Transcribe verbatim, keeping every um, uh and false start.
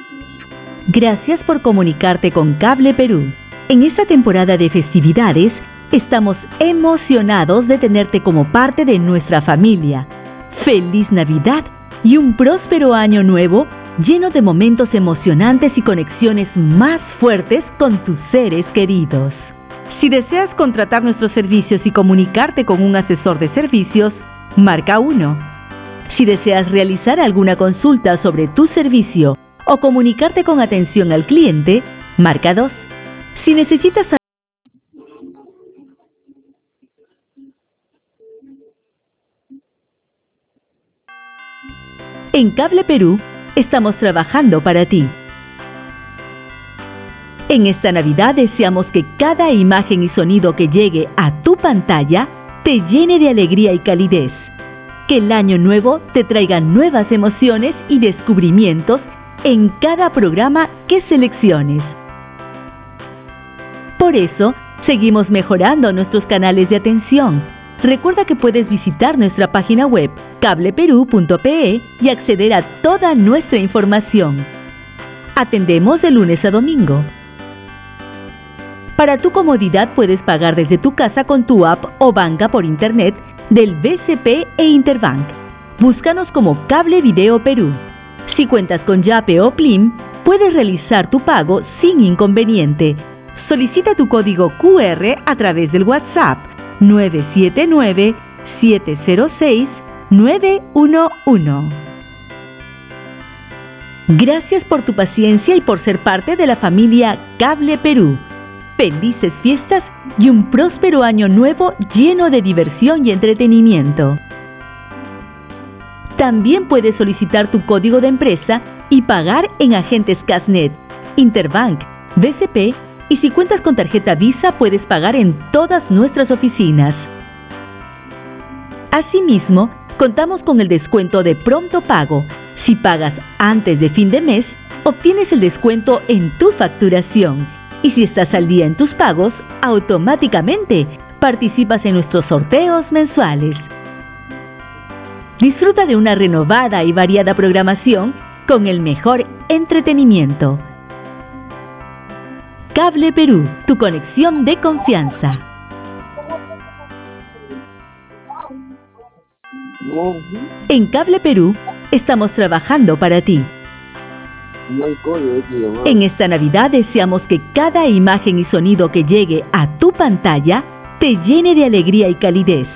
Gracias por comunicarte con Cable Perú. En esta temporada de festividades, estamos emocionados de tenerte como parte de nuestra familia. ¡Feliz Navidad y un próspero año nuevo lleno de momentos emocionantes y conexiones más fuertes con tus seres queridos! Si deseas contratar nuestros servicios y comunicarte con un asesor de servicios, marca uno. Si deseas realizar alguna consulta sobre tu servicio o comunicarte con atención al cliente, marca dos. Si necesitas... En Cable Perú, estamos trabajando para ti. En esta Navidad deseamos que cada imagen y sonido que llegue a tu pantalla te llene de alegría y calidez. Que el año nuevo te traiga nuevas emociones y descubrimientos en cada programa que selecciones. Por eso, seguimos mejorando nuestros canales de atención. Recuerda que puedes visitar nuestra página web cable perú punto pe y acceder a toda nuestra información. Atendemos de lunes a domingo. Para tu comodidad puedes pagar desde tu casa con tu app o banca por internet del B C P e Interbank. Búscanos como Cable Video Perú. Si cuentas con Yape o Plim, puedes realizar tu pago sin inconveniente. Solicita tu código cu erre a través del WhatsApp nueve siete nueve, siete cero seis, nueve uno uno. Gracias por tu paciencia y por ser parte de la familia Cable Perú. Felices fiestas y un próspero año nuevo lleno de diversión y entretenimiento. También puedes solicitar tu código de empresa y pagar en agentes Casnet, Interbank, B C P y si cuentas con tarjeta Visa puedes pagar en todas nuestras oficinas. Asimismo, contamos con el descuento de pronto pago. Si pagas antes de fin de mes, obtienes el descuento en tu facturación. Y si estás al día en tus pagos, automáticamente participas en nuestros sorteos mensuales. Disfruta de una renovada y variada programación con el mejor entretenimiento. Cable Perú, tu conexión de confianza. En Cable Perú, estamos trabajando para ti. En esta Navidad deseamos que cada imagen y sonido que llegue a tu pantalla te llene de alegría y calidez.